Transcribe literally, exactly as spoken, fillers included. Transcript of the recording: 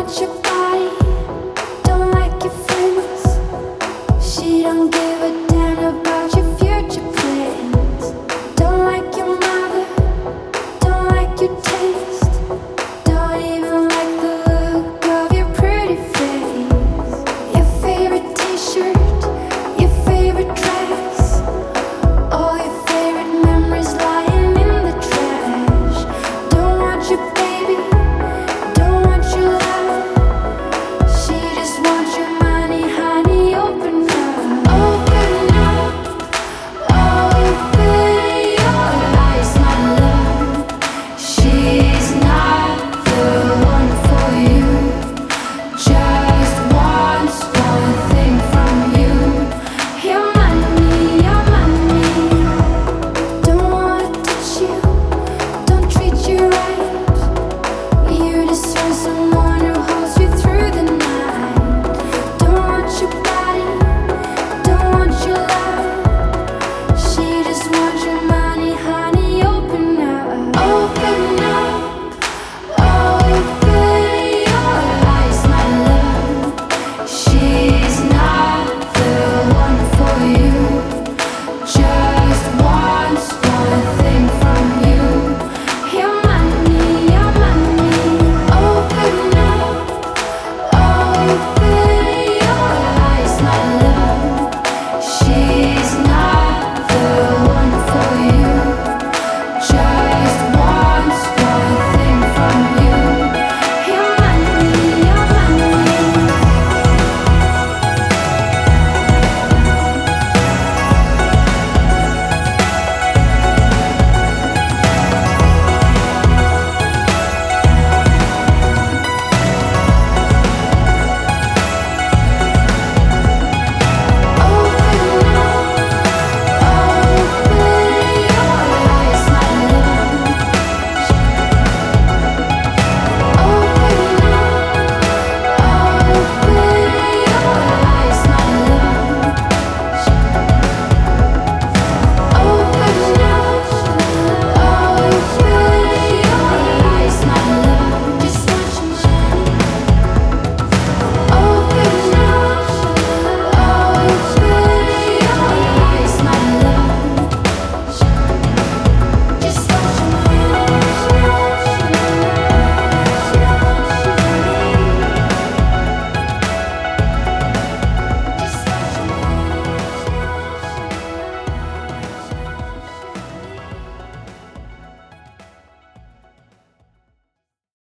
your body, don't like your friends. She don't give a damn about your future plans. Don't like your mother, don't like your taste. Don't even like the look of your pretty face. Your favorite t-shirt, your favorite dress, all your favorite memories lying in the trash. Don't want your